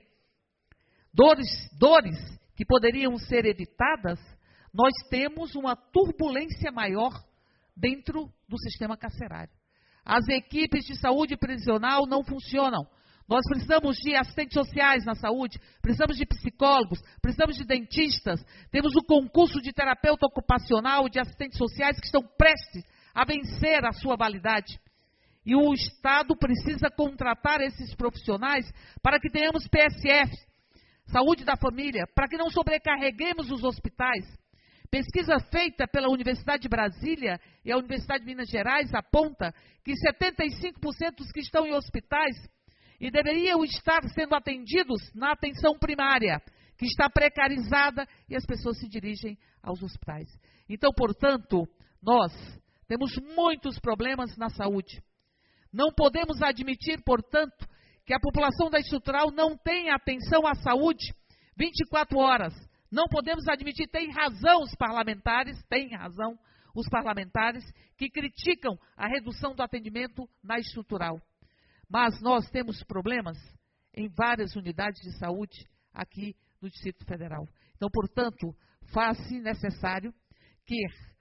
dores, dores que poderiam ser evitadas, nós temos uma turbulência maior dentro do sistema carcerário. As equipes de saúde prisional não funcionam. Nós precisamos de assistentes sociais na saúde, precisamos de psicólogos, precisamos de dentistas, temos o concurso de terapeuta ocupacional, de assistentes sociais que estão prestes a vencer a sua validade. E o Estado precisa contratar esses profissionais para que tenhamos P S F, saúde da família, para que não sobrecarreguemos os hospitais. Pesquisa feita pela Universidade de Brasília e a Universidade de Minas Gerais aponta que setenta e cinco por cento dos que estão em hospitais e deveriam estar sendo atendidos na atenção primária, que está precarizada e as pessoas se dirigem aos hospitais. Então, portanto, nós temos muitos problemas na saúde. Não podemos admitir, portanto, que a população da estrutural não tenha atenção à saúde vinte e quatro horas. Não podemos admitir, tem razão os parlamentares, tem razão os parlamentares que criticam a redução do atendimento na estrutural. Mas nós temos problemas em várias unidades de saúde aqui no Distrito Federal. Então, portanto, faz-se necessário que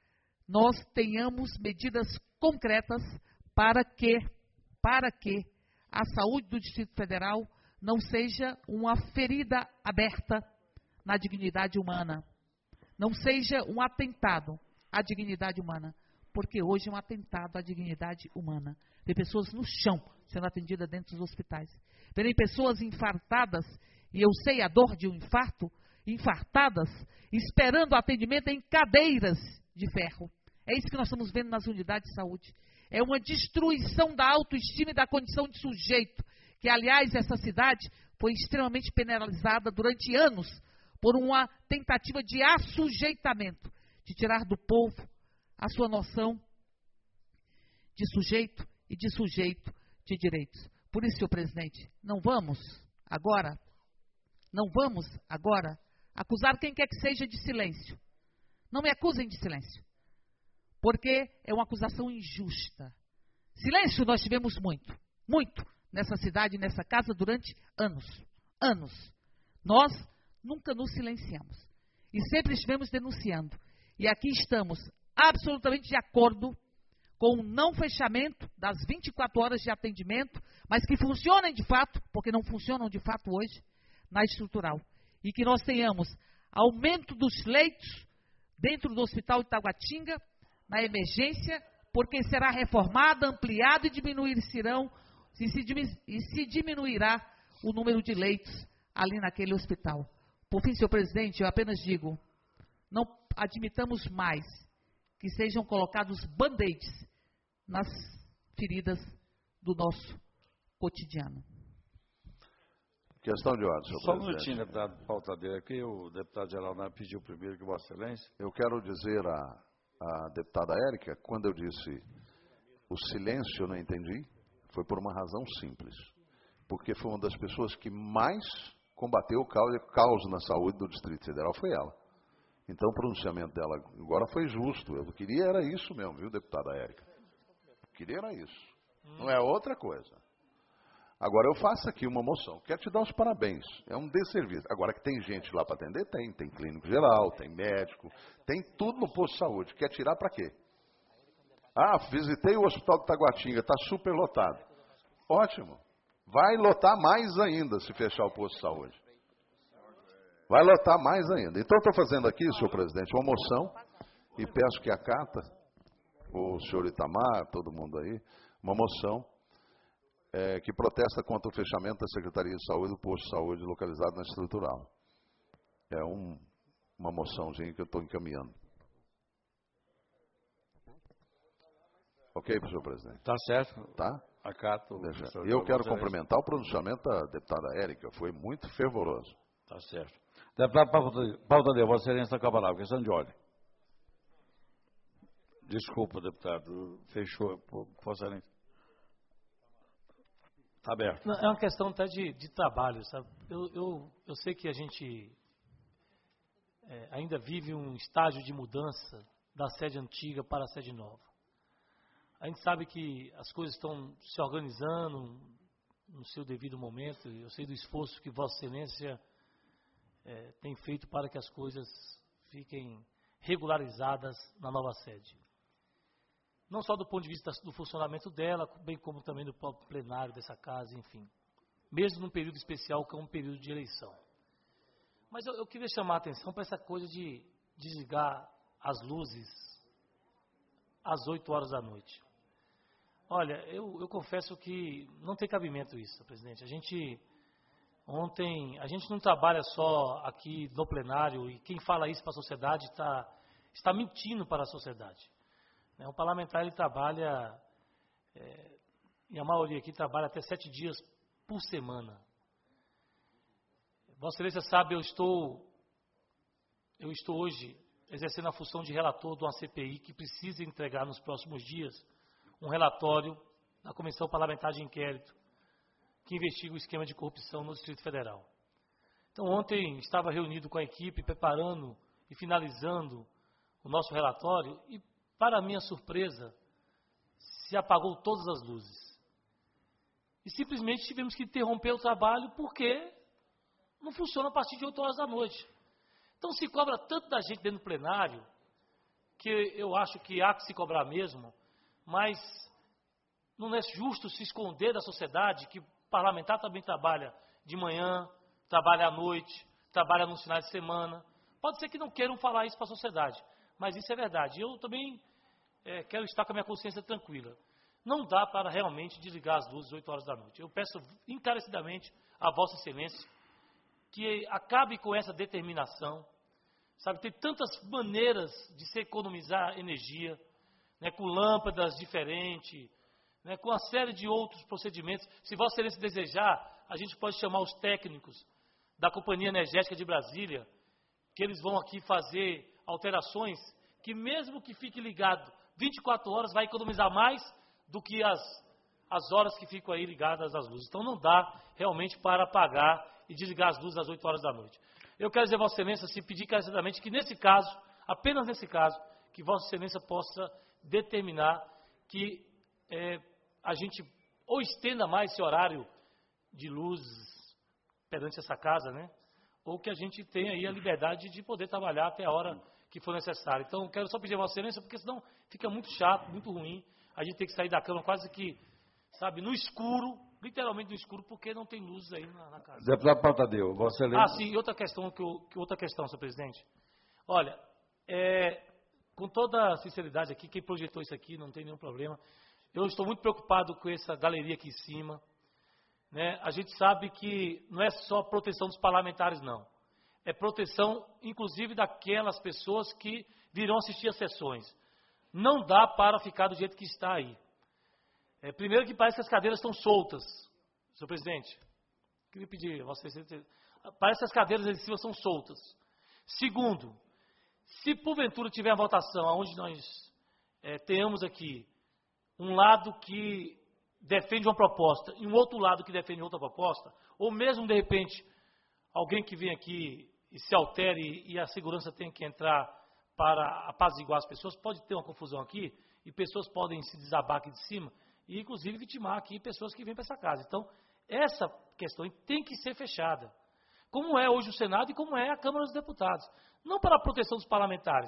nós tenhamos medidas concretas para que, para que a saúde do Distrito Federal não seja uma ferida aberta na dignidade humana, não seja um atentado à dignidade humana, porque hoje é um atentado à dignidade humana. Tem pessoas no chão sendo atendidas dentro dos hospitais. Tem pessoas infartadas, e eu sei a dor de um infarto, infartadas, esperando atendimento em cadeiras de ferro. É isso que nós estamos vendo nas unidades de saúde. É uma destruição da autoestima e da condição de sujeito, que, aliás, essa cidade foi extremamente penalizada durante anos por uma tentativa de assujeitamento, de tirar do povo a sua noção de sujeito e de sujeito de direitos. Por isso, senhor presidente, não vamos agora, não vamos agora acusar quem quer que seja de silêncio. Não me acusem de silêncio, porque é uma acusação injusta. Silêncio nós tivemos muito, muito nessa cidade, nessa casa durante anos, anos. Nós nunca nos silenciamos e sempre estivemos denunciando. E aqui estamos absolutamente de acordo com o não fechamento das vinte e quatro horas de atendimento, mas que funcionem de fato, porque não funcionam de fato hoje, na estrutural. E que nós tenhamos aumento dos leitos dentro do Hospital Itaguatinga, na emergência, porque será reformada, ampliada e, diminuirão, e, se, e se diminuirá o número de leitos ali naquele hospital. Por fim, senhor presidente, eu apenas digo, não admitamos mais que sejam colocados band-aids nas feridas do nosso cotidiano. Questão de ordem, senhor Só um presidente. minutinho, deputado pautadeiro, aqui o deputado-geral pediu primeiro que Vossa Excelência. Eu quero dizer à, à deputada Érica, quando eu disse o silêncio, eu não entendi, foi por uma razão simples. Porque foi uma das pessoas que mais combateu o caos, caos na saúde do Distrito Federal, foi ela. Então o pronunciamento dela agora foi justo. Eu queria era isso mesmo, viu, deputada Érica? Eu queria era isso. Não é outra coisa. Agora eu faço aqui uma moção. Quero te dar os parabéns. É um desserviço. Agora que tem gente lá para atender, tem. Tem clínico geral, tem médico, tem tudo no posto de saúde. Quer tirar para quê? Ah, visitei o hospital de Taguatinga, está super lotado. Ótimo. Vai lotar mais ainda se fechar o posto de saúde. Vai lotar mais ainda. Então, estou fazendo aqui, senhor presidente, uma moção e peço que acata, o senhor Itamar, todo mundo aí, uma moção é, que protesta contra o fechamento da Secretaria de Saúde do posto de saúde localizado na estrutural. É um, uma moçãozinha que eu estou encaminhando. Ok, senhor presidente? Tá certo. Tá? Acato. E eu quero cumprimentar o pronunciamento da deputada Érica, foi muito fervoroso. Tá certo. Deputado Pautadeiro, Vossa Excelência da Câmara, questão de ordem. Desculpa, deputado. Fechou. Vossa Excelência. Está aberto. Não, é uma questão até de, de trabalho, sabe? Eu, eu, eu sei que a gente é, ainda vive um estágio de mudança da sede antiga para a sede nova. A gente sabe que as coisas estão se organizando no seu devido momento. Eu sei do esforço que Vossa Excelência é, tem feito para que as coisas fiquem regularizadas na nova sede. Não só do ponto de vista do funcionamento dela, bem como também do próprio plenário dessa casa, enfim. Mesmo num período especial, que é um período de eleição. Mas eu, eu queria chamar a atenção para essa coisa de desligar as luzes às oito horas da noite. Olha, eu, eu confesso que não tem cabimento isso, presidente. A gente, ontem, a gente não trabalha só aqui no plenário, e quem fala isso para a sociedade está, está mentindo para a sociedade. O parlamentar, ele trabalha, é, e a maioria aqui trabalha até sete dias por semana. Vossa Excelência sabe, eu estou, eu estou hoje exercendo a função de relator de uma C P I que precisa entregar nos próximos dias um relatório da Comissão Parlamentar de Inquérito que investiga o esquema de corrupção no Distrito Federal. Então, ontem estava reunido com a equipe, preparando e finalizando o nosso relatório e, para minha surpresa, se apagou todas as luzes. E simplesmente tivemos que interromper o trabalho porque não funciona a partir de oito horas da noite. Então se cobra tanto da gente dentro do plenário, que eu acho que há que se cobrar mesmo, mas não é justo se esconder da sociedade que o parlamentar também trabalha de manhã, trabalha à noite, trabalha nos finais de semana. Pode ser que não queiram falar isso para a sociedade, mas isso é verdade. Eu também é, quero estar com a minha consciência tranquila. Não dá para realmente desligar as luzes às oito horas da noite. Eu peço encarecidamente a Vossa Excelência que acabe com essa determinação. Sabe, tem tantas maneiras de se economizar energia, né, com lâmpadas diferentes, né, com uma série de outros procedimentos. Se Vossa Excelência desejar, a gente pode chamar os técnicos da Companhia Energética de Brasília, que eles vão aqui fazer alterações, que mesmo que fique ligado vinte e quatro horas, vai economizar mais do que as, as horas que ficam aí ligadas às luzes. Então não dá realmente para apagar e desligar as luzes às oito horas da noite. Eu quero dizer a Vossa Excelência, se pedir carecidamente, que nesse caso, apenas nesse caso, que Vossa Excelência possa determinar que é, a gente ou estenda mais esse horário de luzes perante essa casa, né? Ou que a gente tenha aí a liberdade de poder trabalhar até a hora que for necessário. Então, quero só pedir a Vossa Excelência, porque senão fica muito chato, muito ruim, a gente tem que sair da cama quase que, sabe, no escuro, literalmente no escuro, porque não tem luzes aí na, na casa. Deputado Pautadeu, Vossa Excelência... Ah, sim, e outra questão, que, eu, que outra questão, senhor presidente. Olha, é, com toda a sinceridade aqui, quem projetou isso aqui, não tem nenhum problema. Eu estou muito preocupado com essa galeria aqui em cima. Né? A gente sabe que não é só proteção dos parlamentares, não. É proteção, inclusive, daquelas pessoas que virão assistir às sessões. Não dá para ficar do jeito que está aí. É, primeiro que parece que as cadeiras estão soltas, senhor presidente. Queria pedir a Vossa Excelência, parece que as cadeiras em cima são soltas. Segundo, se porventura tiver a votação onde nós é, tenhamos aqui um lado que defende uma proposta e um outro lado que defende outra proposta, ou mesmo, de repente, alguém que vem aqui e se altere e a segurança tem que entrar para apaziguar as pessoas, pode ter uma confusão aqui e pessoas podem se desabar aqui de cima e, inclusive, vitimar aqui pessoas que vêm para essa casa. Então, essa questão tem que ser fechada, como é hoje o Senado e como é a Câmara dos Deputados. Não para a proteção dos parlamentares,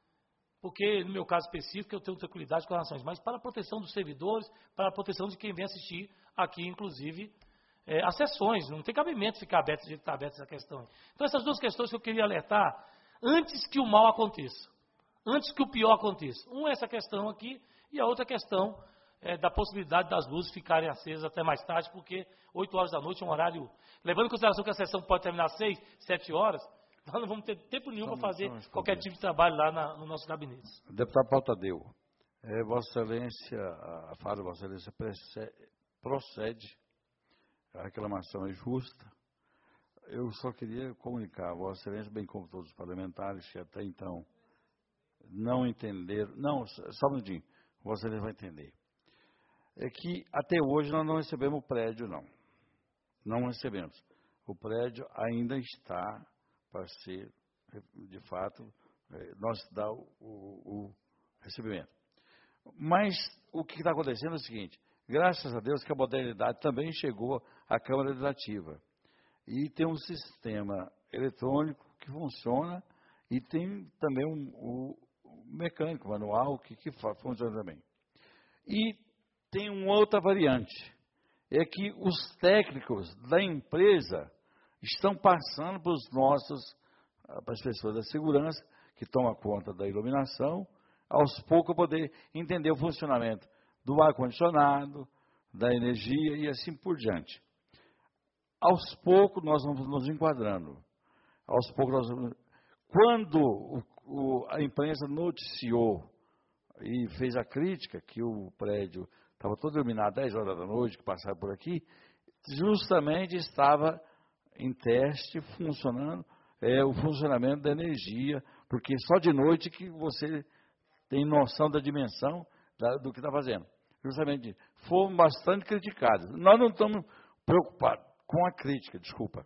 porque, no meu caso específico, eu tenho tranquilidade com as nações, mas para a proteção dos servidores, para a proteção de quem vem assistir aqui, inclusive, é, as sessões. Não tem cabimento ficar aberto do jeito que está aberta essa questão. Então, essas duas questões que eu queria alertar, antes que o mal aconteça, antes que o pior aconteça. Uma é essa questão aqui, e a outra questão é da possibilidade das luzes ficarem acesas até mais tarde, porque oito horas da noite é um horário... Levando em consideração que a sessão pode terminar às seis, sete horas, nós não vamos ter tempo nenhum para fazer qualquer tipo de trabalho lá na, no nosso gabinete. Deputado Pautadeu, é, Vossa Excelência, a fala de Vossa Excelência procede, a reclamação é justa. Eu só queria comunicar a Vossa Excelência, bem como todos os parlamentares, que até então não entenderam, não, só um minutinho, você vai entender. É que até hoje nós não recebemos o prédio, não. Não recebemos. O prédio ainda está para ser, de fato, nós dá o, o, o recebimento. Mas o que está acontecendo é o seguinte, graças a Deus que a modernidade também chegou à Câmara Legislativa. E tem um sistema eletrônico que funciona e tem também um, um, um mecânico, manual, que, que funciona também. E tem uma outra variante, é que os técnicos da empresa estão passando para os nossos, para as pessoas da segurança, que tomam conta da iluminação, aos poucos poder entender o funcionamento do ar-condicionado, da energia e assim por diante. Aos poucos nós vamos nos enquadrando. Aos poucos nós vamos... Quando o, o, a imprensa noticiou e fez a crítica que o prédio estava todo iluminado às dez horas da noite, que passava por aqui, justamente estava em teste, funcionando, é, o funcionamento da energia, porque só de noite que você tem noção da dimensão da, do que está fazendo. Justamente, foram bastante criticados. Nós não estamos preocupados com a crítica, desculpa.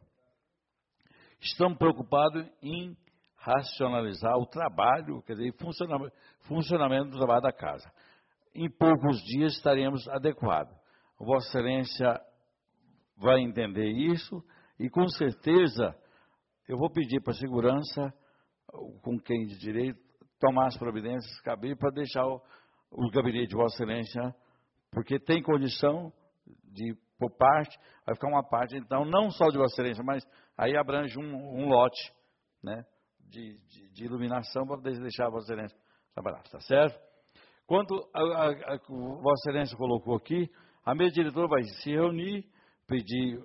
Estamos preocupados em racionalizar o trabalho, quer dizer, funcionamento, funcionamento do trabalho da casa. Em poucos dias estaremos adequados. Vossa Excelência vai entender isso e, com certeza, eu vou pedir para a segurança, com quem de direito, tomar as providências cabíveis para deixar o, o gabinete de Vossa Excelência, porque tem condição de, por parte, vai ficar uma parte, então, não só de Vossa Excelência, mas aí abrange um, um lote, né, de, de, de iluminação para deixar a Vossa Excelência trabalhar, está certo? Quando a, a, a, a Vossa Excelência colocou aqui, a mesa diretora vai se reunir, pedir,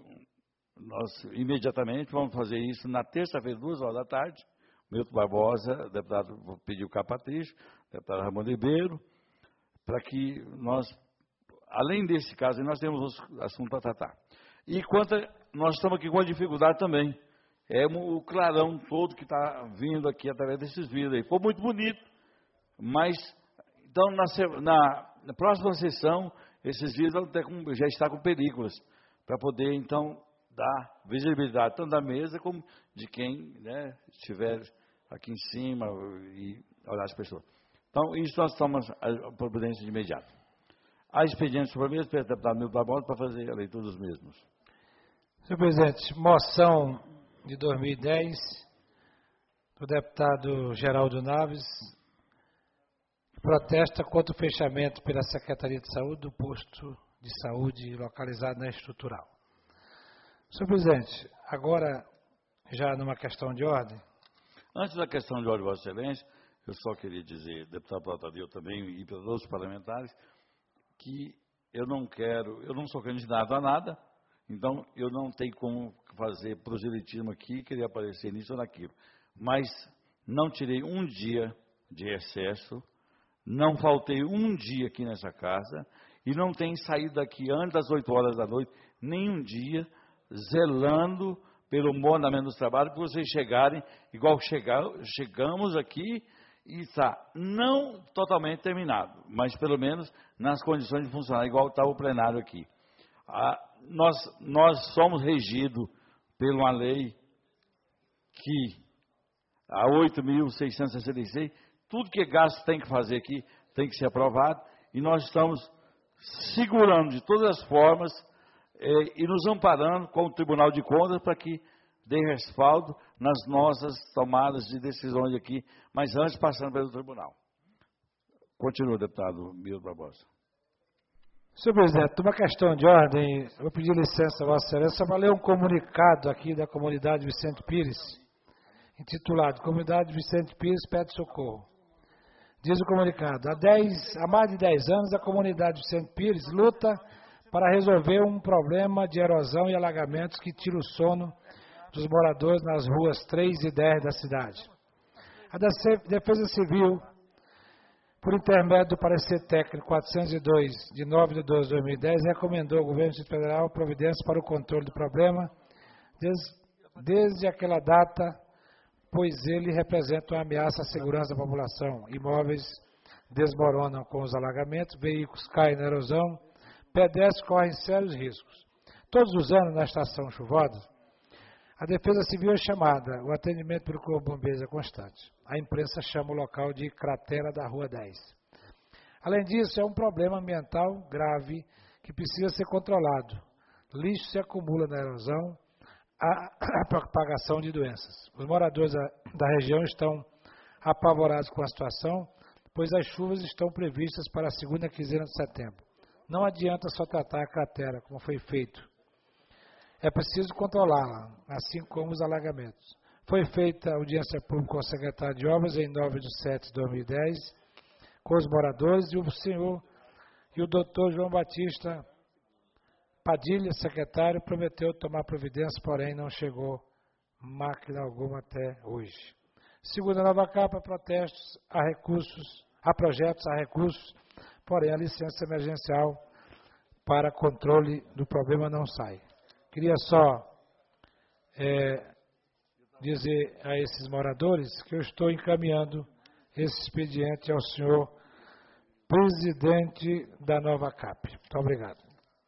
nós imediatamente vamos fazer isso na terça-feira, duas horas da tarde. Milton Barbosa, deputado, pediu o Capatrício, deputado Ramon Ribeiro, para que nós, além desse caso, nós temos outros assuntos para tratar. E quanto a, nós estamos aqui com uma dificuldade também, é o clarão todo que está vindo aqui através desses vidros aí. Foi muito bonito, mas, então, na, na, na próxima sessão, esses vidros vão ter com, já está com películas, para poder, então, dar visibilidade tanto da mesa como de quem, né, estiver aqui em cima e olhar as pessoas. Então, isso nós tomamos a providência de imediato. Há expediente sobre a mesa, pelo deputado Milton Barbosa, para fazer a leitura dos mesmos. Senhor presidente, moção de dois mil e dez, do deputado Geraldo Naves, que protesta contra o fechamento pela Secretaria de Saúde do posto de saúde localizado na estrutural. Senhor presidente, agora, já numa questão de ordem. Antes da questão de ordem, Vossa Excelência, eu só queria dizer, deputado Platadeu também e para todos os parlamentares, que eu não quero, eu não sou candidato a nada, então eu não tenho como fazer proselitismo aqui, querer aparecer nisso ou naquilo. Mas não tirei um dia de recesso, não faltei um dia aqui nessa casa e não tenho saído daqui antes das oito horas da noite, nenhum dia, zelando pelo bom andamento dos trabalhos, para vocês chegarem, igual chegar, chegamos aqui e está não totalmente terminado, mas pelo menos nas condições de funcionar, igual está o plenário aqui. Ah, nós, nós somos regidos por uma lei que, a oito mil seiscentos e sessenta e seis, tudo que gasto tem que fazer aqui tem que ser aprovado, e nós estamos segurando de todas as formas eh, e nos amparando com o Tribunal de Contas para que dê respaldo nas nossas tomadas de decisões aqui, mas antes passando pelo Tribunal. Continua, deputado Milton Barbosa. Senhor presidente, uma questão de ordem, eu vou pedir licença a Vossa Excelência para ler um comunicado aqui da comunidade Vicente Pires, intitulado Comunidade Vicente Pires pede socorro. Diz o comunicado, há, dez, há mais de dez anos a comunidade Vicente Pires luta para resolver um problema de erosão e alagamentos que tira o sono dos moradores nas ruas três e dez da cidade. A Defesa Civil, por intermédio do parecer técnico quatrocentos e dois, de nove de doze de dois mil e dez, recomendou ao governo do Distrito Federal providências para o controle do problema. Desde, desde aquela data, pois ele representa uma ameaça à segurança da população. Imóveis desmoronam com os alagamentos, veículos caem na erosão, pedestres correm sérios riscos. Todos os anos, na estação chuvosa, a Defesa Civil é chamada, o atendimento pelo Corpo de Bombeiros é constante. A imprensa chama o local de cratera da Rua dez. Além disso, é um problema ambiental grave que precisa ser controlado. Lixo se acumula na erosão, a propagação de doenças. Os moradores da, da região estão apavorados com a situação, pois as chuvas estão previstas para a segunda quinzena de setembro. Não adianta só tratar a cratera, como foi feito. É preciso controlá-la, assim como os alagamentos. Foi feita audiência pública com o secretário de Obras em nove de setembro de dois mil e dez, com os moradores, e o senhor e o doutor João Batista Padilha, secretário, prometeu tomar providência, porém não chegou máquina alguma até hoje. Segundo a Nova Capa, protestos a recursos, a projetos, a recursos, porém a licença emergencial para controle do problema não sai. Queria só é, dizer a esses moradores que eu estou encaminhando esse expediente ao senhor presidente da Nova Cap. Muito obrigado.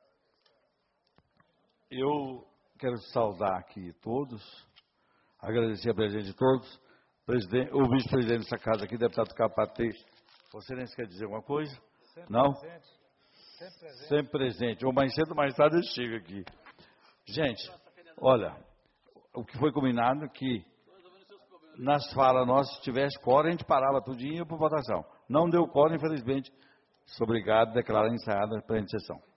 Eu quero saudar aqui todos, agradecer a presença de todos, presidente, o vice-presidente dessa casa aqui, deputado Capatê. Você nem quer dizer alguma coisa? Sempre não? Presente. Sempre presente. Sempre presente. Ou mais cedo ou mais tarde eu chego aqui. Gente, olha, o que foi combinado que nas falas nossas, se tivesse quórum, a gente parava tudinho e ia para votação. Não deu quórum, infelizmente. Obrigado, declarar encerrada a presente sessão.